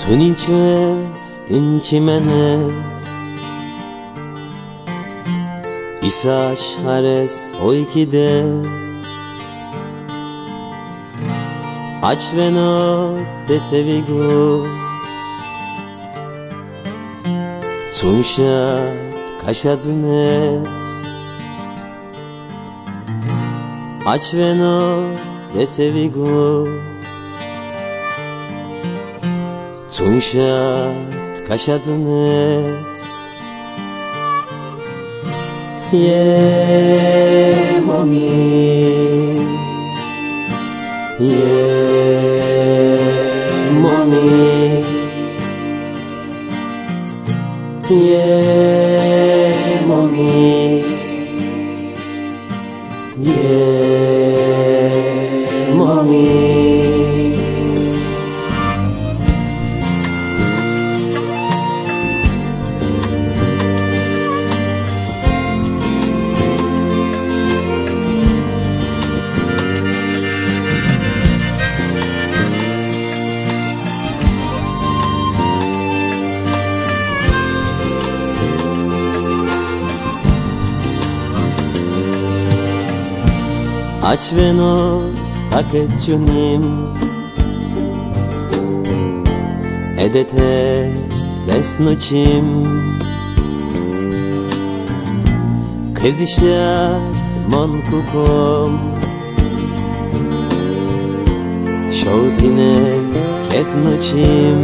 Tu ninchues in chimenes Isa shares oikides Achveno desevigu Tunshat kashazunes Achveno desevigu Tunshat kashazunes Momi Momi Momi Momi Achvenos taketchunim Edetes desnuchim Kezishat mon kukom Shotine ketnuchim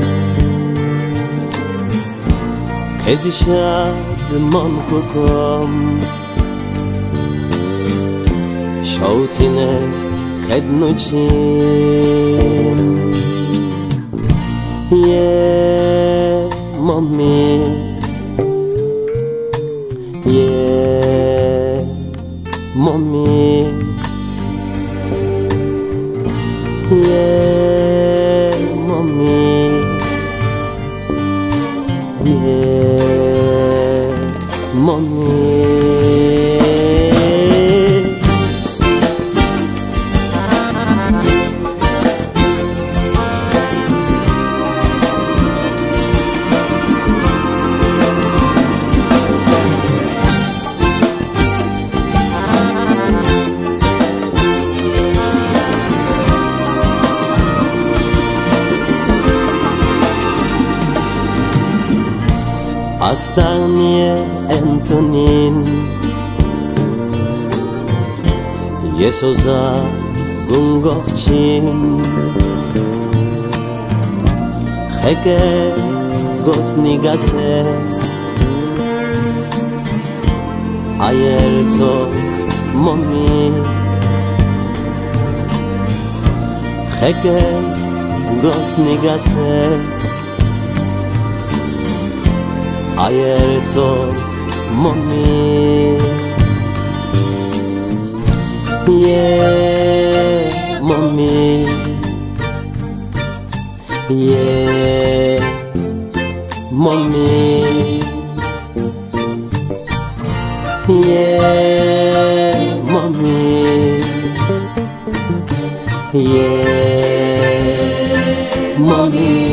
Kezishat mon kukom Shotine kednuchim Mommy Mommy Mommy Mommy Astanie Antonin Yesoza Gungochim Chekes Gosnigases Ayelto Momi Chekes Gosnigases Ayelto Mommy Mommy Mommy Mommy Mommy